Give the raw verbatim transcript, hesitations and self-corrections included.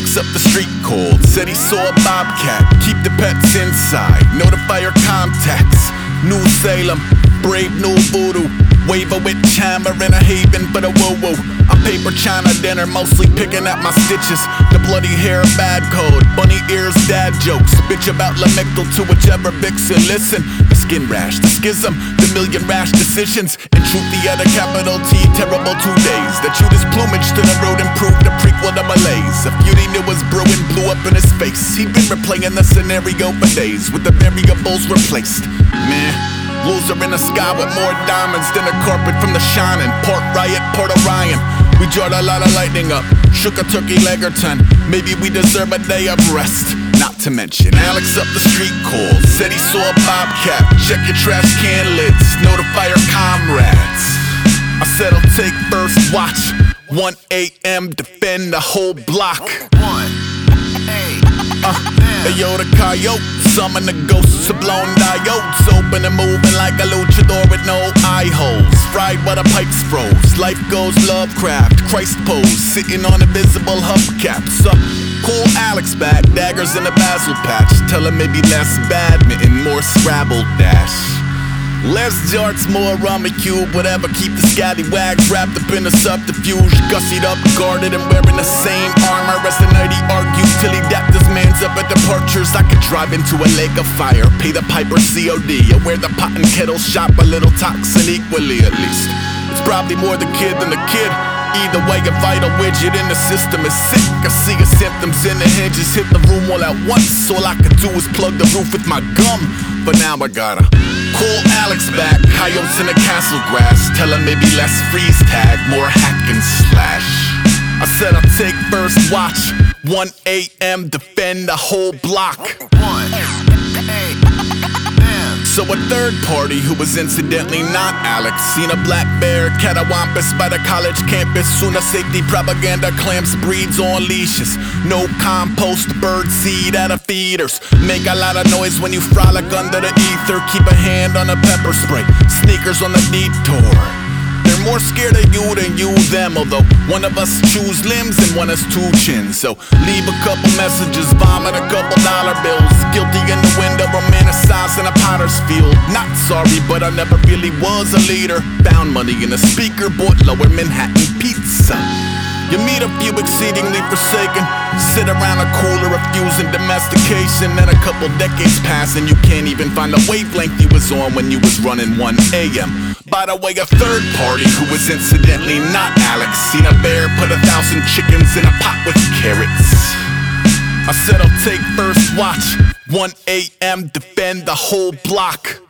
Alex up the street called, said he saw a bobcat. Keep the pets inside, notify your contacts. New Salem, brave new voodoo. Wave a witch hammer in a haven for the woo-woo. A paper china dinner, mostly picking at my stitches. The bloody hair, bad code. Bunny ears, dad jokes. Bitch about Lamictal to whichever vixen. Listen, the skin rash, the schism, the million rash decisions. In truth, the other capital T, terrible two days. The Judas plumage to the road improved the prequel to Malaise. A feud he knew was brewing blew up in his face. He'd been replaying the scenario for days, with the variables replaced. Man, loser in the sky with more diamonds than a carpet from the Shining. Port Riot, Port Orion. We jarred a lot of lightning up, shook a turkey leg or ten. Maybe we deserve a day of rest. Not to mention Alex up the street called, said he saw a bobcat. Check your trash can lids, notify your comrades. I said I'll take first watch. one A M defend the whole block. Uh, Ayo the coyote, summon the ghosts of blown diodes. Open and moving like a luchador with no eye holes. Fried by the pipes froze. Life goes Lovecraft, Christ pose, sitting on invisible hubcaps. Uh, cool Alex back, daggers in a basil patch. Tell him maybe less badminton, more Scrabble dash. Less jarts, more rummy cube, whatever. Keep the scallywags wrapped up in a subterfuge. Gussied up, guarded, and wearing the same armor as the night he argued till he dapped his mans up at departures. I could drive into a lake of fire, pay the piper C O D, or wear the pot and kettle shop a little toxin equally at least. It's probably more the kid than the kid. Either way, a vital widget in the system is sick. I see his symptoms in the hinges, hit the room all at once. All I could do is plug the roof with my gum. But now I gotta call Alex back, coyotes in the castle grass. Tell him maybe less freeze tag, more hack and slash. I said I'll take first watch. one A M defend the whole block. So a third party who was incidentally not Alex seen a black bear catawampus by the college campus. Sooner safety propaganda clamps breeds on leashes. No compost, bird seed out of feeders. Make a lot of noise when you frolic under the ether. Keep a hand on the pepper spray, sneakers on the detour. They're more scared of you than you them, although one of us chews limbs and one has two chins. So leave a couple messages, vomit a couple dollar bills. Guilty in the window, romanticized in a potter's field. Not sorry, but I never really was a leader. Found money in a speaker, bought lower Manhattan pizza. You meet a few exceedingly forsaken, sit around a cooler refusing domestication. Then a couple decades pass and you can't even find the wavelength you was on when you was running one A M By the way, a third party who was incidentally not Alex seen a bear put a thousand chickens in a pot with carrots. I said I'll take first watch. one A M defend the whole block.